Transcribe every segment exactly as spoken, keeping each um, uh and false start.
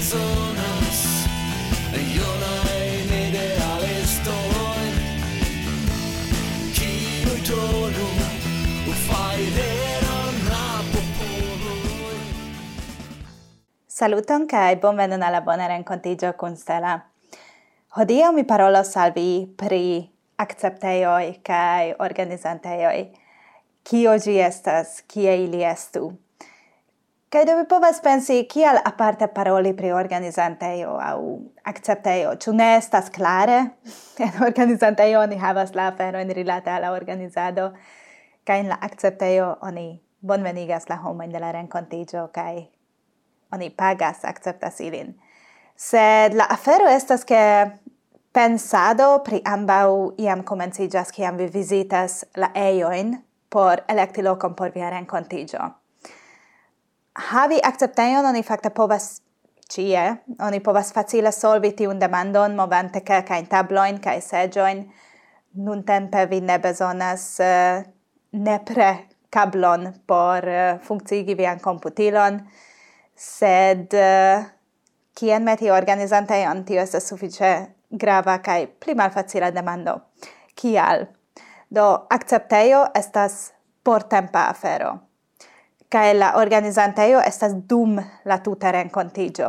bezonas, jonajn idealistojn, kiuj donu fajreron la popoloj. Saluton kaj bonvenon al la bona renkontiĝo kun Stella. Hodiaŭ mi parolos al vi pri akceptejoj kaj organizantejoj. Kio ĝi estas, kie ili estu. Kaj do vi povas pensi, kial aparte paroli pri organizantejo aŭ akceptejo. Ĉu ne estas klare? En organizantejo oni havas la aferojn rilate al la organizado, kaj en la akceptejo oni bonvenigas la homojn de la renkontiĝo kaj oni pagas, akceptas ilin. Sed la afero estas ke pensado pri ambaŭ iam komenciĝas kiam vi vizitas la ejojn por elekti lokon por via renkontiĝo. Havi akceptejon oni fakte povas ĉie, oni povas facile solvi tiun demandon movante kelkajn tablojn kaj seĝojn. Nuntempe vi ne bezonas uh, nepre kablon por uh, funkcigi vian komputilon, sed uh, kien meti organizantejon, tio estas sufiĉe grava kaj pli malfacila demando. Kial? Do akceptejo estas portempa afero. Kaj la organizantejo estas dum la tuta renkontiĝo.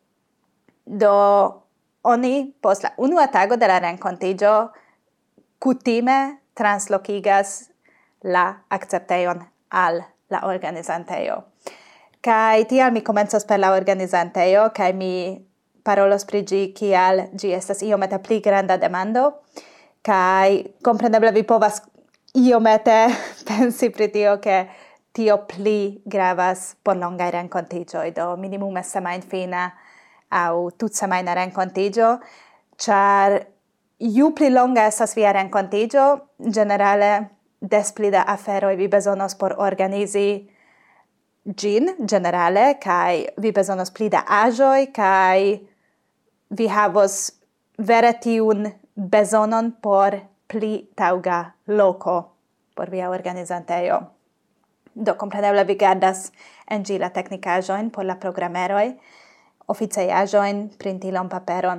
Do oni post la unua tago de la renkontiĝo kutime translokigas la akceptejon al la organizantejo. Kaj tial mi komencos per la organizantejo kaj mi parolos pri ĝi kial ĝi estas iomete pli granda demando. Kaj kompreneble vi povas iomete pensi pri tio ke tio pli gravas por longaj renkontiĝoj, do minimume semajnfina aŭ tutsemajna renkontiĝo, ĉar ju pli longa estas via renkontiĝo, ĝenerale des pli da aferoj vi bezonos por organizi ĝin ĝenerale, kaj vi bezonos pli da aĵoj, kaj vi havos vere tiun bezonon por pli taŭga loko por via organizantejo. Do kompreneble vi gardas en ĝi la teknikaĵojn por la programeroj, oficejaĵojn, printilon, paperon.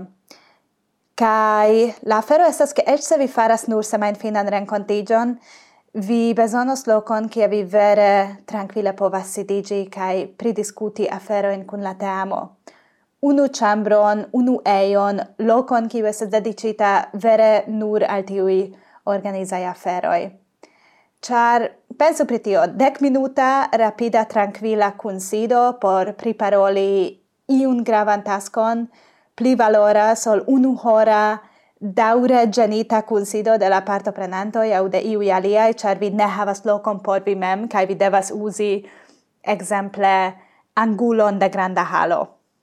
Kaj la afero estas ke eĉ se vi faras nur semajnfinan renkontiĝon, vi bezonos lokon kie vi vere trankvile povas sidiĝi kaj pridiskuti aferojn kun la teamo. Unu ĉambron, unu ejon, lokon kiu estas dediĉita vere nur al tiuj organizaj aferoj. Ĉar pensu pri tio, dek minuta rapida trankvila kunsido por priparoli iun gravan taskon pli valoras ol unu hora daŭre ĝenita kunsido de la partoprenantoj aŭ de iuj aliaj, ĉar vi ne havas lokon por vi mem kaj vi devas uzi ekzemple angulon de granda halo.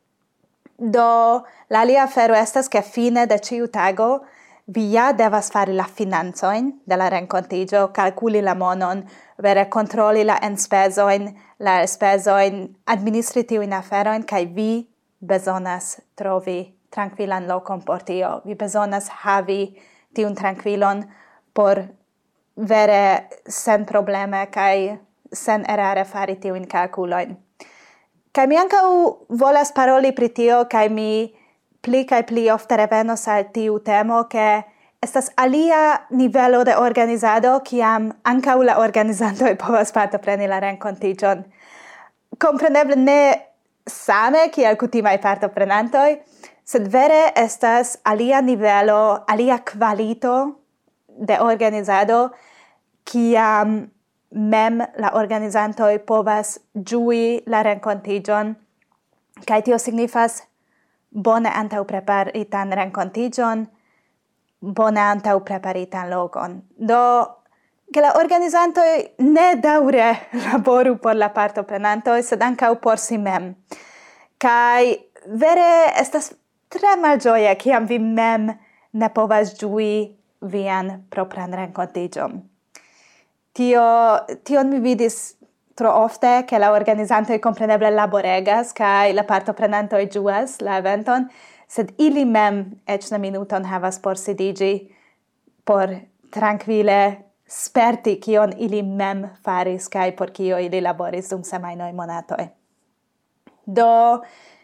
Do la alia afero estas ke fine de ĉiu tago vi ja devas fari la financojn de la renkontiĝo, kalkuli la monon, vere kontroli la enspezojn, la elspezojn, administri tiujn aferojn, kaj vi bezonas trovi trankvilan lokon por tio. Vi bezonas havi tiun trankvilon por vere sen probleme kaj sen erare fari tiujn kalkulojn. Kaj mi ankaŭ volas paroli pri tio, kaj mi pli kaj pli ofte revenos al tiu temo, ke estas alia nivelo de organizado, kiam ankaŭ la organizantoj povas partopreni la renkontiĝon. Kompreneble ne same kiel kutimaj partoprenantoj, sed vere estas alia nivelo, alia kvalito de organizado, kiam mem la organizantoj povas ĝui la renkontiĝon, kaj tio signifas bone antaŭ preparitan renkontiĝon, bone antaŭ preparitan lokon. Do, ke la organizantoj ne daŭre laboru por la partoprenantoj, sed ankaŭ por si mem. Kaj vere estas tre malĝoje, kiam vi mem ne povas ĝui vian propran renkontiĝon. Tio, tion mi vidis tro ofte, ke la organizantoj kompreneble laboregas kaj la partoprenantoj ĝuas la eventon, sed ili mem eĉ ne minuton havas por sidiĝi, por trankvile sperti kion ili mem faris kaj por kio ili laboris dum semajnoj, monatoj. Do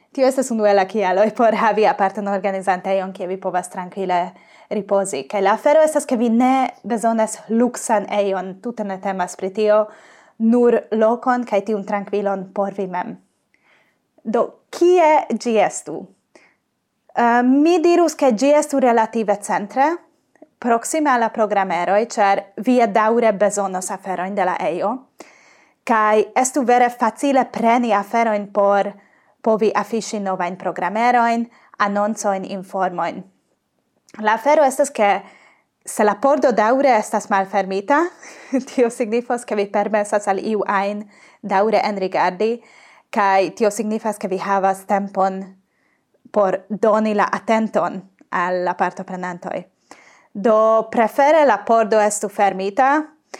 tio estas unu el la kialoj por havi apartan organizantejon kie vi povas trankvile ripozi. Kaj la afero estas ke vi ne bezonas luksan ejon, tute ne temas pri tio, nur lokon kaj tiun trankvilon por vi mem. Do, kie ĝi estu? Uh, mi dirus ke ĝi estu relative centre, proxime alla programeroj, ĉar vi daŭre bezonos aferojn de la ejo, kaj estu vere facile preni aferojn por povi afiŝi novajn programerojn, anoncojn, informojn. La afero estas ke se la pordo daŭre estas malfermita, tio signifas ke vi permesas al iu ajn daŭre enrigardi, kaj tio signifas ke vi havas tempon por doni la atenton al la partoprenantoj. Do prefere la pordo estu fermita,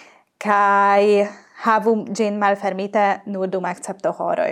kaj havu ĝin malfermita nur dum akcepto horoj.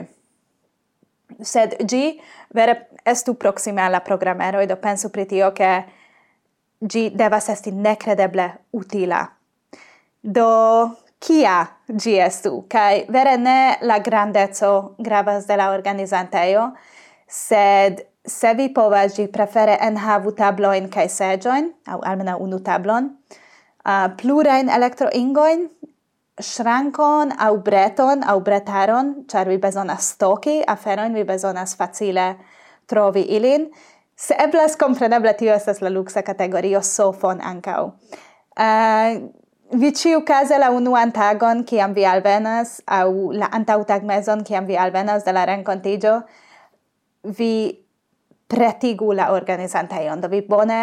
Sed ĝi vere estu proksime al la programeroj, do pensu pri tio ke ĝi devas esti nekredeble utila. Do kia ĝi estu? Kaj vere ne la grandeco gravas de la organizantejo, sed se vi povas, ĝi prefere enhavu tablojn kaj seĝojn, aŭ almenaŭ unu tablon, uh, plurajn elektroingojn, ŝrankon aŭ breton aŭ bretaron, ĉar vi bezonas stoki aferojn, vi bezonas facile trovi ilin. Se eblas, kompreneble tio estas la luksa kategorio, sofon ankaŭ. Uh, vi ĉiukaze la unuan tagon, kiam vi alvenas, aŭ la antaŭtagmezon, kiam vi alvenas de la renkontiĝo, vi pretigu la organizantejon, do vi bone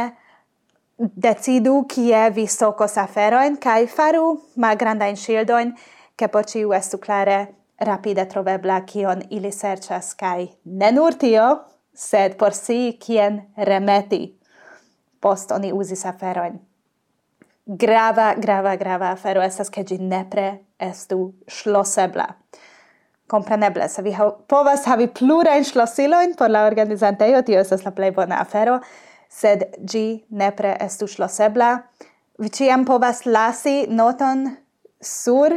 decidu kie vi stokos aferojn kaj faru malgrandajn ŝildojn, ke por ĉiu estu klare rapide trovebla kion ili serĉas, kaj ne nur tio, sed por scii kien remeti post oni uzis aferojn. Grava, grava, grava afero estas ke ĝi nepre estu ŝlosebla. Kompreneble, se vi ha povas havi plurajn ŝlosilojn por la organizantejo, tio estas la plej bona afero, sed ĝi nepre estu ŝlosebla. Vi ĉiam povas lasi noton sur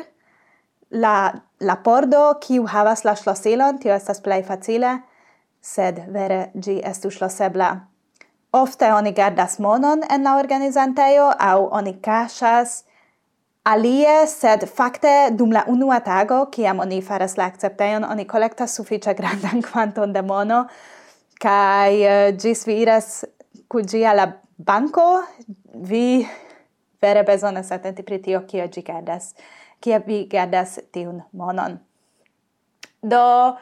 la, la pordo, kiu havas la ŝlosilon, tio estas plej facile, sed vere ĝi estu ŝlosebla. Ofte oni gardas monon en la organizantejo, aŭ oni kaŝas alie, sed fakte dum la unua tago, kiam oni faras la akceptejon, oni kolektas sufiĉe grandan kvanton de mono, kaj uh, ĝis vi iras kun ĝi al la banko, vi vere bezonas atenti pri tio, kio ĝi gardas, kie vi gardas tiun monon. Do,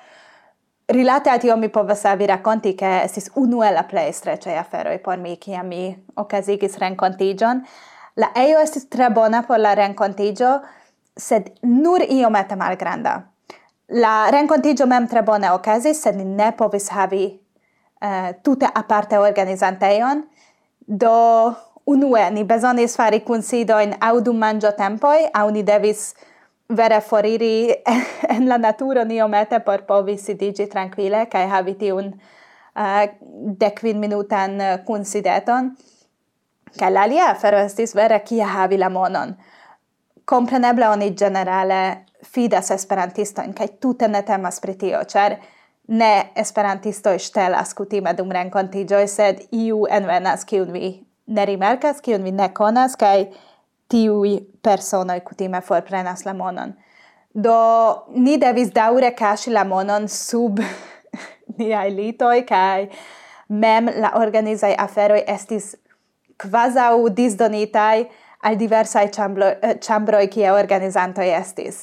rilate a tio mi povas vi rakonti, ke estis unu el la plej streĉaj aferoj por mi, kiam mi okazigis renkontiĝon. La ejo estis tre bona por la renkontiĝo, sed nur iomete malgranda. La renkontiĝo mem tre bone okazis, sed ni ne povis havi uh, tute aparte organizantejon. Do unue ni bezonis fari kunsidojn aŭ dum manĝotempoj, aŭ ni devis vere foriri en la naturon iomete por povi sidiĝi trankvile kaj havi tiun uh, dekvinminutan kunsideton. Kaj la alia afero estis vere kie havi la monon. Kompreneble oni ĝenerale fidas esperantistojn kaj tute ne temas pri tio, ĉar ne esperantistoj ŝtelas kutime dum renkontiĝoj, sed iu envenas kiun vi ne rimarkas, kiun vi ne konas, kaj tiuj personoj kutime forprenas la monon. Do ni devis daŭre kaŝi la monon sub niaj litoj, kaj mem la organizaj aferoj estis kvazaŭ disdonitaj al diversaj ĉambroj, kie organizantoj estis.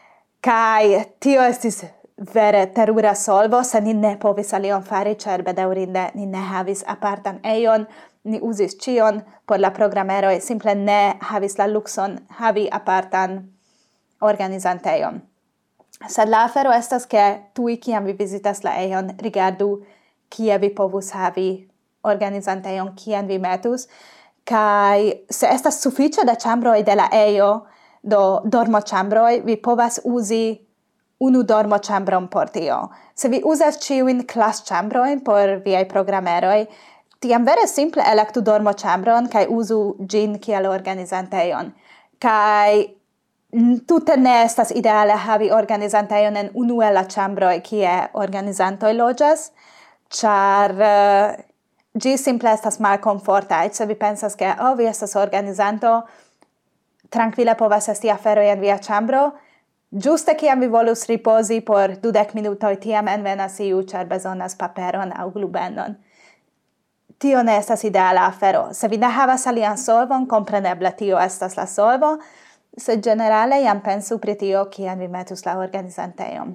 Kaj tio estis vere terura solvo, se ni ne povis alion fari, ĉar bedaŭrinde ni ne havis apartan ejon, ni uzis ĉion por la programeroj, simple ne havis la lukson havi apartan organizantejon. Sed la afero estas ke tuj kiam vi vizitas la ejon, rigardu kie vi povus havi organizantejon, kien vi metus, kaj se estas sufiĉe da ĉambroj de la ejo, do dormoĉambroj, vi povas uzi unu dormoĉambron por tio. Se vi uzas ĉiujn klasĉambrojn por viaj programeroj, tiam vere simple elektu dormoĉambron kaj uzu ĝin kiel organizantejon. Kaj tute ne estas ideale havi organizantejon en unu el la ĉambroj, kie organizantoj loĝas, char uh, gi simple estas malkomforta, eĉ se vi pensas ke oh, vi estas organizanto, trankvile povas esti aferoj en via ĉambro, ĝuste kiam vi volus ripozi por dudek minutoj, tiam envenas iu, ĉar bezonas paperon aŭ glubendon. Tio ne estas ideala afero. Se vi ne havas alian solvon, kompreneble tio estas la solvo, sed generale jam pensu pri tio, kiam vi metus la organizantejon.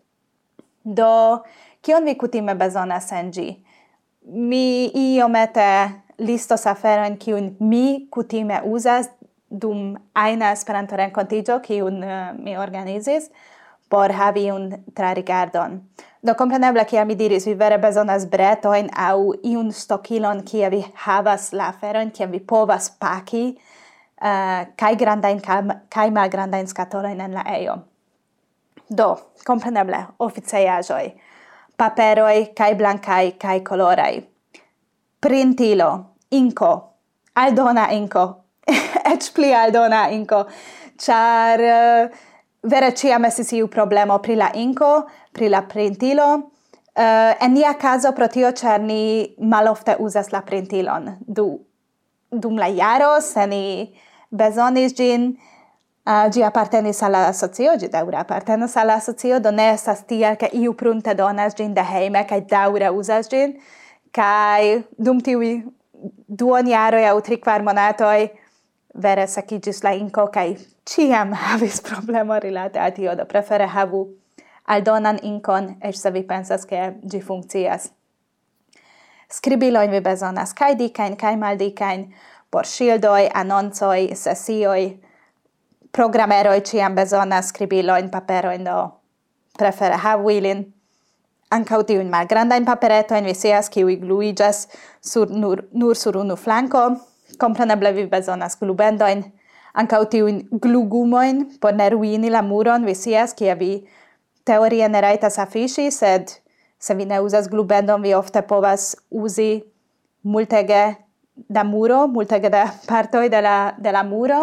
Do, kion vi kutime bezonas en ĝi? Mi iomete listos aferojn, kiujn mi kutime uzas dum ajna Esperanto-renkontiĝo, kiun uh, mi organizis, por havi un trarigardon. Do, kompreneble, kiam mi diris, vi vere bezonas bretojn aŭ iun stokilon, kie vi havas la aferojn, kiam vi povas paki uh, kaj grandajn kaj malgrandajn skatolojn en la ejo. Do, kompreneble, oficiejaĵoj, paperoj kaj blankaj kaj koloraj, printilo, inko, aldona inko, eĉ pli aldona inko, ĉar uh, vere ĉiam estis iu problemo pri la inko, pri la printilo. Uh, en nia caso pro tio, ĉar ni malofte uzas la printilon. Du, dum la jaro, se ni bezonis ĝin, uh, ĝi apartenis al la asocio, ĝi daŭre apartenas al la asocio, do ne estas tiel, ke iu prunte donas ĝin de hejme kaj daŭre uzas ĝin, kaj dum tiuj duonjaroj aŭ trikvar monatoj vere sekiĝis la inko kaj ĉiam havis problemo rilate al tio, do prefere havu aldonan inkon, eĉ se vi pensas ke ĝi funkcias. Skribilojn vi bezonas kaj dikajn kaj maldikajn por ŝildoj, anoncoj, sesioj. Programeroj ĉiam bezonas skribilojn, paperojn, do prefere havu ilin. Ankaŭ tiujn malgrandajn paperetojn vi scias, kiuj gluiĝas sur, nur, nur sur unu flanko. Kompreneble vi bezonas glubendojn, ankaŭ tiujn glugumojn por ne ruini la muron, vi scias, kie vi teorie ne rajtas afiŝi, sed se vi ne uzas glubendon, vi ofte povas uzi multege da muro, multege da partoj de la, de la muro.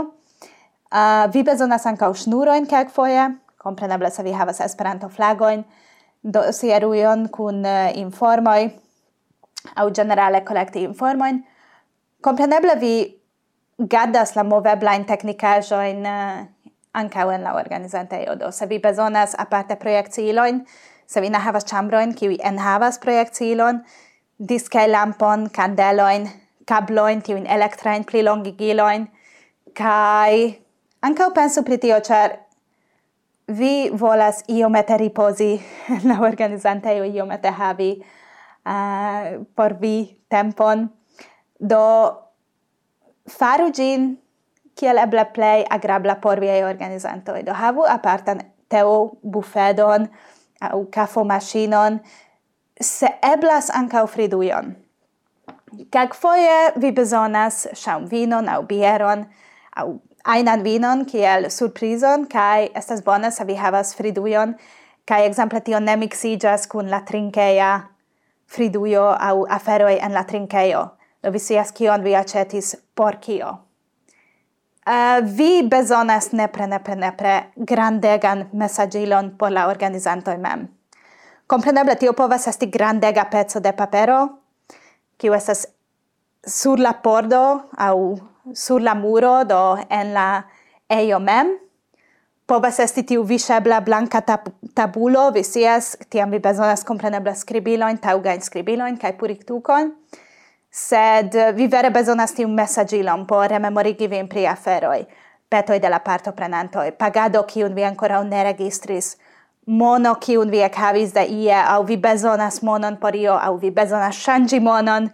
Uh, vi bezonas ankaŭ ŝnurojn kelkfoje, kompreneble se vi havas Esperanto-flagojn, dosierujon kun uh, informoj, aŭ ĝenerale kolekti informojn. Kompreneble vi gardas la moveblajn teknikaĵojn uh, ankaŭ en la organizantejo. Do, se vi bezonas aparte projekciilojn, se vi ne havas ĉambrojn, kiuj enhavas projekciilon, diskaj-lampon, kandelojn, kablojn, tiujn elektrajn plilongigilojn, kaj ankaŭ pensu pri tio, ĉar vi volas iomete ripozi en la organizantejo, iomete havi uh, por vi tempon. Do, faru ĝin kiel eble plej agrabla por viaj organizantoj. Do, havu apartan teo bufedon aŭ kafomaŝinon, se eblas ankaŭ fridujon. Kelkfoje vi bezonas ŝaŭmvinon aŭ bieron aŭ ajnan vinon kiel surprizon, kaj estas bone se vi havas fridujon, kaj ekzemple tio ne miksiĝas kun la trinkeja fridujo aŭ aferoj en la trinkejo. Do, vi scias kion vi aĉetis por kio. Uh, vi bezonas nepre, nepre, nepre grandegan mesaĝilon por la organizantoj mem. Kompreneble tio povas esti grandega peco de papero, kiu estas sur la pordo aŭ sur la muro, do en la ejo mem. Povas esti tiu viŝebla blanka tab- tabulo, vi scias, tiam vi bezonas kompreneble skribilojn, taŭgajn skribilojn kaj puriktukon. Sed vi vere bezonas tiun mesaĝilon por rememorigi vin pri aferoj, petoj de la partoprenantoj, pagado kiun vi ankoraŭ ne registris, mono kiun vi ekhavis de ie, aŭ vi bezonas monon por io, aŭ vi bezonas ŝanĝi monon.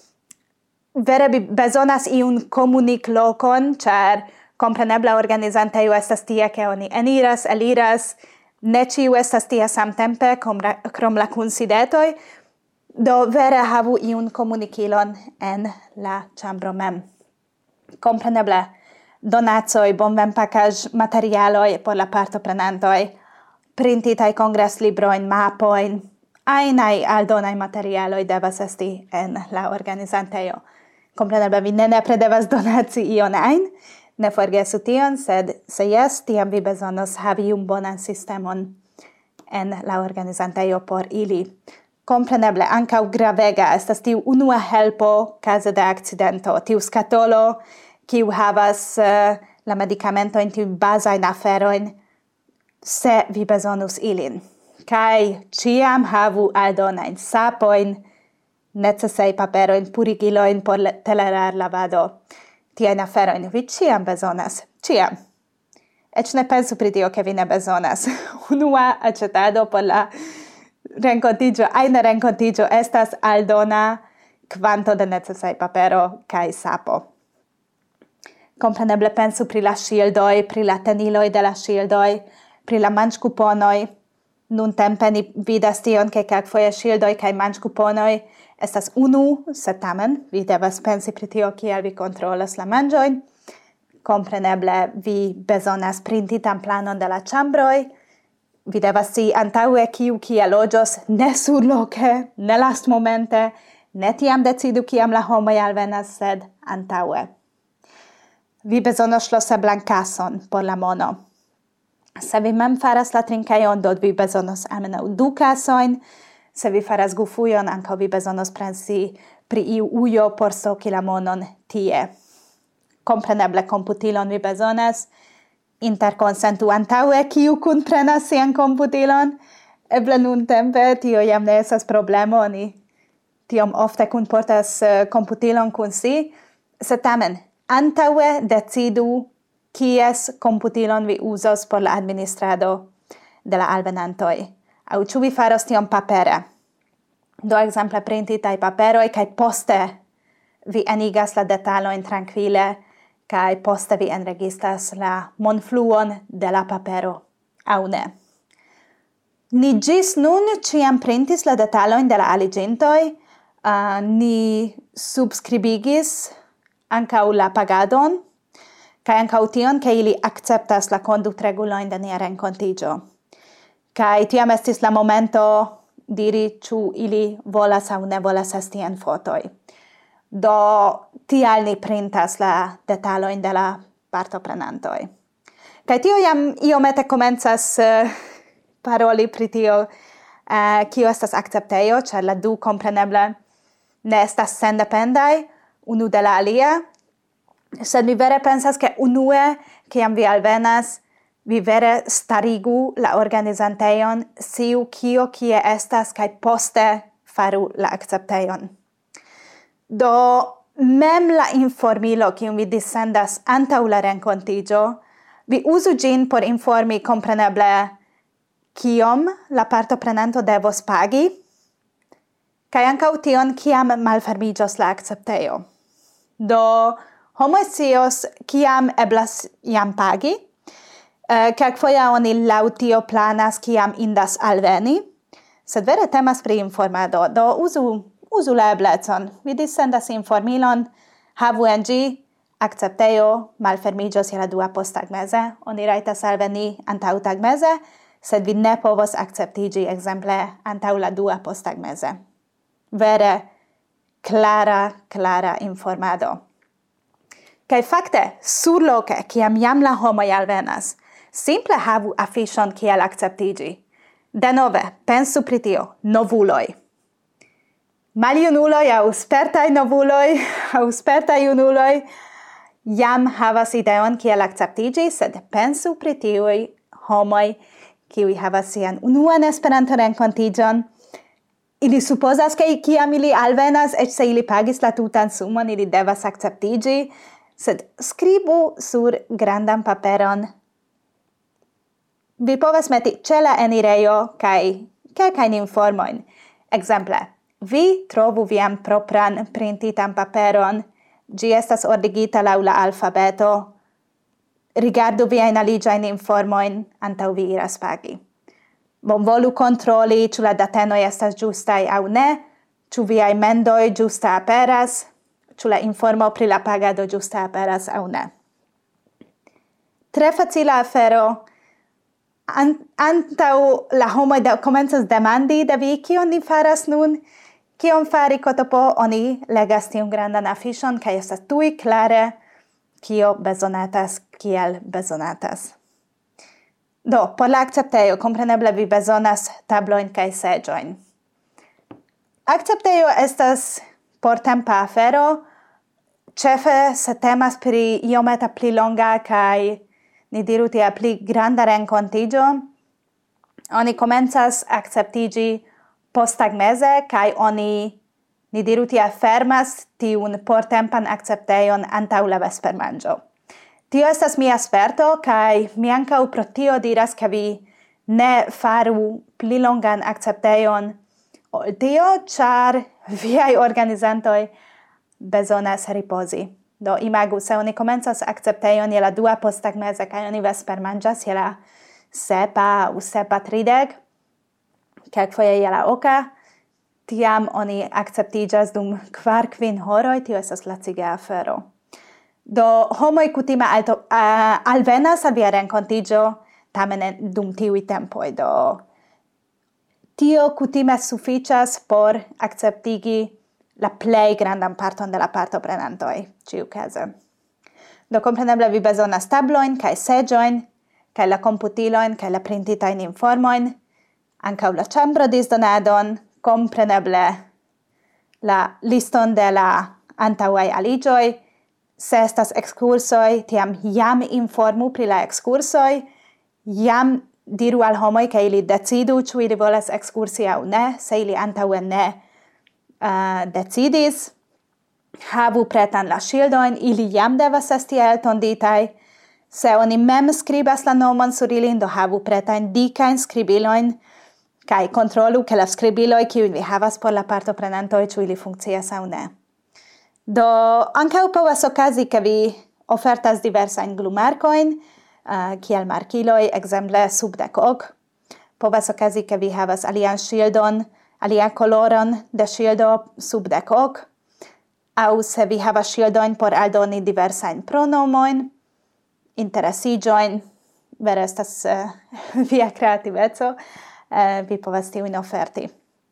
Vere vi bezonas iun komuniklokon, ĉar kompreneble organizantejo estas tie, ke oni eniras, eliras, ne ĉiu estas tie samtempe, krom la kunsidetoj. Do, vere havu iun komunikilon en la ĉambro mem. Kompreneble, donacoj, bonvenpakaĵ materialoj por la partoprenantoj, printitaj kongreslibrojn, mapojn, ajnaj aldonaj materialoj devas esti en la organizantejo. Kompreneble, vi ne nepre devas donaci ion ajn, ne forgesu tion, sed se jes, tiam vi bezonos havi iun bonan sistemon en la organizantejo por ili. Compreneble, ankaŭ gravega estas tiu unua helpo kaze de akcidento, tiu skatolo, kiu havas uh, la medikamentojn, tiu bazajn aferojn, se vi bezonus ilin. Kaj ĉiam havu aldonajn sapojn, necesaj paperojn, purigilojn por telerarlavado. Tiajn aferojn vi ĉiam bezonas, ĉiam. Eĉ ne pensu pri tio, ke vi ne bezonas. Unua aĉetado por la renkontiĝo, ajna renkontiĝo estas aldona kvanto de necesaj papero kaj sapo. Kompreneble pensu pri la ŝildoj, pri la teniloj de la ŝildoj, pri la manĝkuponoj. Nuntempe ni vidas tion, ke kelkfoje ŝildoj kaj manĝkuponoj estas unu, sed tamen vi devas pensi pri tio, kiel vi kontrolas la manĝojn. Kompreneble vi bezonas printitan planon de la ĉambroj. Vi devas scii antaŭe kiu kie loĝos, ne surloke, ne lastmomente, ne tiam decidu kiam la homoj alvenas, sed antaŭe. Vi bezonos ŝloseblan kason por la mono. Se vi mem faras la trinkejon, do vi bezonos almenaŭ du kasojn. Se vi faras gufujon, ankaŭ vi bezonos pensi pri iu ujo por stoki la monon tie. Kompreneble komputilon vi bezonas. Interkonsentu antaŭe kiu kunprenas sian komputilon. Eble nuntempe tio jam ne estas problemo, oni tiom ofte kunportas komputilon kun si, sed tamen antaŭe decidu kies komputilon vi uzos por la administrado de la alvenantoj. Aŭ ĉu vi faros tion papere. Do ekzemple printitaj paperoj kaj poste vi enigas la detalojn trankvile kaj poste vi enregistras la monfluon de la papero, aŭ ne. Ni ĝis nun ĉiam printis la detalojn de la aliĝintoj, uh, ni subskribigis ankaŭ la pagadon, kaj ankaŭ tion, ke ili akceptas la konduktregulojn de nia renkontiĝo. Kaj tiam estis la momento diri, ĉu ili volas aŭ ne volas esti en fotoj. Do tial ni printas la detalojn de la partoprenantoj. Kaj tio jam iomete komencas uh, paroli pri tio, uh, kio estas akceptejo, ĉar la du kompreneble ne estas sendependaj unu de la alia. Sed mi vere pensas, ke unue, kiam vi alvenas, vi vere starigu la organizantejon, siu kio kie estas, kaj poste faru la akceptejon. Do mem la informilo, kiun vi dissendas antaŭ la renkontiĝo, vi uzu ĝin por informi kompreneble kiom la partoprenanto devos pagi, kaj ankaŭ tion, kiam malfermiĝos la akceptejo. Do homoj scios kiam eblas jam pagi, uh, kelkfoje oni laŭ tio planas kiam indas alveni, sed vere temas pri informado, do uzu, uzu la eblecon. Vi dissendas informilon, havu en ĝi, akceptejo malfermiĝos je la dua posttagmeze, oni rajtas alveni antaŭ tagmeze, sed vi ne povos akceptiĝi ekzemple antaŭ la dua posttagmeze. Vere clara, clara informado. Kaj fakte, surloke, kiam jam la homoj alvenas, simple havu afiŝon kiel akceptiĝi. Denove, pensu pri tio, novuloj. Maljunuloj aŭ spertaj novuloj aŭ spertaj junuloj jam havas ideon kiel akceptiĝi, sed pensu pri tiuj homoj, kiuj havas sian unuan Esperanto-renkontiĝon. Ili supozas, ke kiam ili alvenas, eĉ se ili pagis la tutan sumon, ili devas akceptiĝi, sed skribu sur grandan paperon. Vi povas meti ĉe la enirejo kaj kelkajn informojn. Ekzemple, vi trovu vian propran printitan paperon, ĝi estas ordigita laŭ la alfabeto, rigardu viajn aliĝajn informojn antaŭ vi iras pagi. Bonvolu kontroli, ĉu la datenoj estas ĝustaj aŭ ne, ĉu viaj mendoj ĝuste aperas, ĉu la informo pri la pagado ĝuste aperas aŭ ne. Tre facila afero. An, antaŭ la homoj de, komencas demandi de vi, kion ni faras nun, kion fari kotopo, oni legas tiun grandan afiŝon kaj estas tuj klare, kio bezonatas, kiel bezonatas. Do, por la akceptejo, kompreneble vi bezonas tablojn kaj seĝojn. Acceptejo estas por tempa afero, ĉefe se temas pri iometa pli longa kaj ni diru tia pli granda renkontiĝo. Oni komencas akceptiĝi posttagmeze kaj oni ni diru tia fermas tiun portempan akceptejon antaŭ la vespermanĝo. Tio estas mia sperto kaj mi ankaŭ pro tio diras ke vi ne faru pli longan akceptejon ol tio, ĉar viaj organizantoj bezonas ripozi. Do imagu, se oni komencas akceptejon je la dua posttagmeze kaj oni vespermanĝas je la sepa aŭ sepa tridek, kelkfoje je la oka, tiam oni akceptiĝas dum kvar kvin horoj, tio estas laciga afero. Do homoj kutime alto, uh, alvenas al via renkontiĝo tamen dum tiuj tempoj, do tio kutime sufiĉas por akceptigi la plej grandan parton de la partoprenantoj ĉiukaze. Do kompreneble vi bezonas tablojn kaj seĝojn, kaj la komputilojn kaj la printitajn informojn, ankaŭ la ĉambrodisdonadon, kompreneble la liston de la antaŭaj aliĝoj. Se estas ekskursoj, tiam jam informu pri la ekskursoj, jam diru al homoj ke ili decidu ĉu ili volas ekskursi aŭ ne, se ili antaŭe ne uh, decidis. Havu pretan la ŝildojn, ili jam devas esti eltonditaj. Se oni mem skribas la nomon sur ilin, do havu pretajn dikajn skribilojn kaj kontrolu ke la skribiloj kiujn vi havas por la partoprenantoj ĉu ili funkcias aŭ ne. Do ankaŭ povas okazi ke vi ofertas diversajn glumarkojn, uh, kiel markiloj, ekzemple sub dek ok. Povas okazi ke vi havas alian ŝildon, alian koloron de ŝildo sub dek ok, aŭ se vi havas ŝildojn por aldoni diversajn pronomojn, interesiĝojn, vere estas uh, via kreativeco, uh, vi povas tiujn oferti.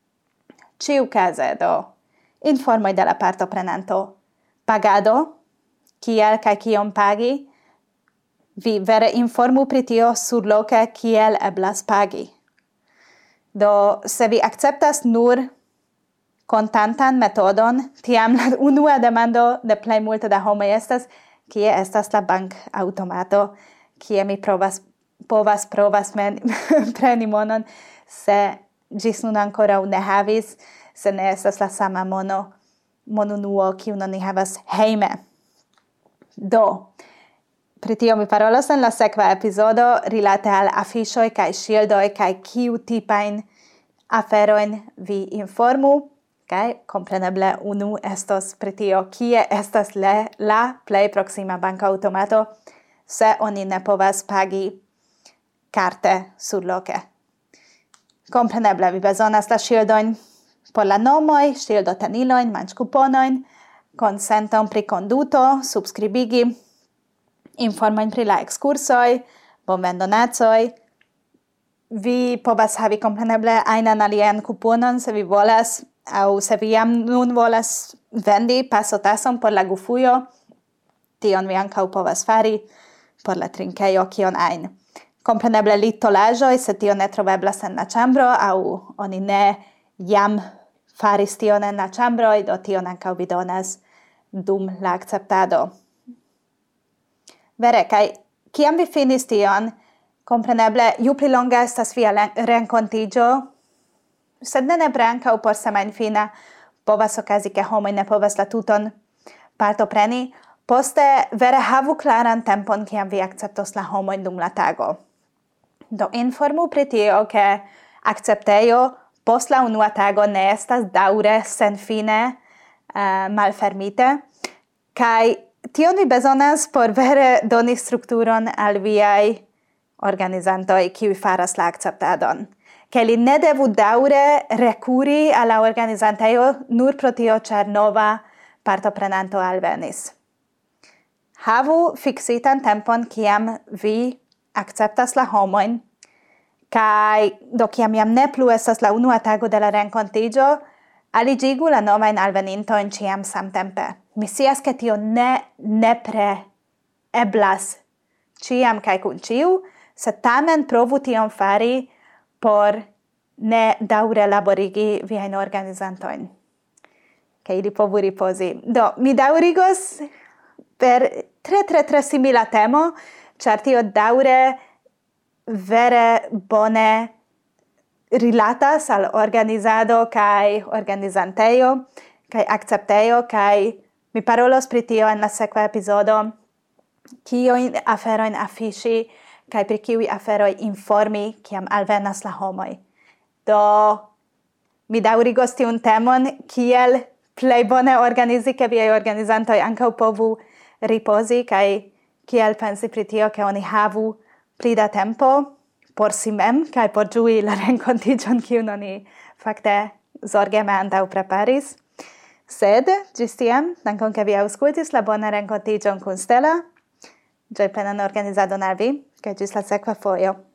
Ĉiukaze, do informoj de la partoprenanto, pagado, kiel kaj kiom pagi, vi vere informu pri tio surloke kiel eblas pagi. Do se vi akceptas nur kontantan metodon, tiam la unua demando de plej multe da homoj estas, kie estas la bankautomato, kie mi provas, povas provas men, preni monon, se ĝis nun ankoraŭ ne havis, se ne estas la sama mono, monunuo, kiun oni havas hejme. Do, pri tio mi parolos en la sekva epizodo rilate al afiŝoj kaj ŝildoj kaj kiu tipajn aferojn vi informu, kaj kompreneble unu estos pri tio, kie estas le, la plej proksima bankoaŭtomato, se oni ne povas pagi karte surloke. Kompreneble vi bezonas la ŝildojn por la nomoj, ŝildotenilojn, manĝkuponojn, konsenton pri konduto, subskribigi, informojn pri la ekskursoj, bonvendonacoj. Vi povas havi kompreneble ajnan alian kuponon, se vi volas, aŭ se vi jam nun volas vendi pasotason por la gufujo, tion vi ankaŭ povas fari por la trinkejo kion ajn. Kompreneble litolaĵoj, se tio ne troveblas en la ĉambro, aŭ oni ne jam faris tion en la ĉambroj, do tion ankaŭ vi donas dum la akceptado. Vere, kaj kiam vi finis tion, kompreneble ju pli longa estas via renkontiĝo, sed ne nepre ankaŭ por semajnfina povas okazi, ke homoj ne povas la tuton partopreni, poste vere havu klaran tempon, kiam vi akceptos la homojn dum la tago. Do informu pri tio, ke akceptejo post la unua tago ne estas daŭre senfine uh, malfermite, kaj tion vi bezonas por vere doni strukturon al viaj organizantoj, kiuj faras la akceptadon. Ke li ne devu daŭre rekuri al la organizantejo nur pro tio, ĉar nova partoprenanto alvenis. Havu fiksitan tempon, kiam vi akceptas la homojn, kaj do kiam jam ne plu estas la unua tago de la renkontiĝo, aliĝigu la novajn alvenintojn ĉiam samtempe. Mi scias, ke tio ne nepre eblas ĉiam kaj kun ĉiu, sed tamen provu tion fari por ne daŭre laborigi viajn organizantojn, ke ili povu ripozi. Do, mi daŭrigos per tre, tre, tre simila temo, ĉar tio daŭre vere bone rilatas al organizado kaj organizantejo kaj akceptejo, kaj mi parolos pri tio en la sekva epizodo, kiujn aferojn afiŝi kaj pri kiuj aferoj informi, kiam alvenas la homoj. Do, mi daŭrigos tiun temon, kiel plej bone organizi, ke viaj organizantoj ankaŭ povu ripozi, kaj kiel pensi pri tio, ke oni havu pli da tempo por si mem, kaj por ĝui la renkontiĝon, kiun oni fakte zorgeme antaŭ preparis. Sed, ĝis tiam, dankon ke vi aŭskultis la bonan renkontiĝon kun Stella, ĝojplenan organizadon al vi, kaj ĝis la sekva fojo.